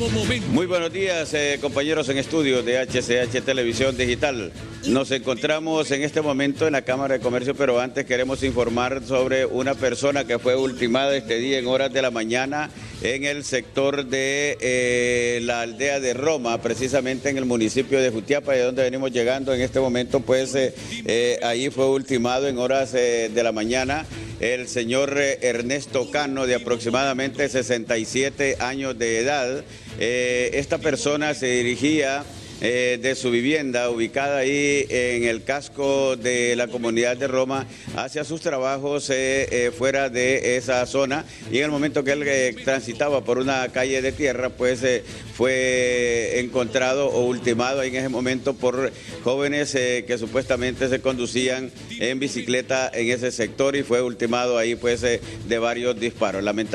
todo momento. Muy buenos días, compañeros en estudio de HCH Televisión Digital. Nos encontramos en este momento en la Cámara de Comercio, pero antes queremos informar sobre una persona que fue ultimada este día en horas de la mañana en el sector de la aldea de Roma, precisamente en el municipio de Jutiapa, de donde venimos llegando en este momento. Pues ahí fue ultimado en horas de la mañana el señor Ernesto Cano, de aproximadamente 67 años de edad. Esta persona se dirigía de su vivienda ubicada ahí en el casco de la comunidad de Roma hacia sus trabajos fuera de esa zona, y en el momento que él transitaba por una calle de tierra, pues fue encontrado o ultimado ahí en ese momento por jóvenes que supuestamente se conducían en bicicleta en ese sector, y fue ultimado ahí pues de varios disparos.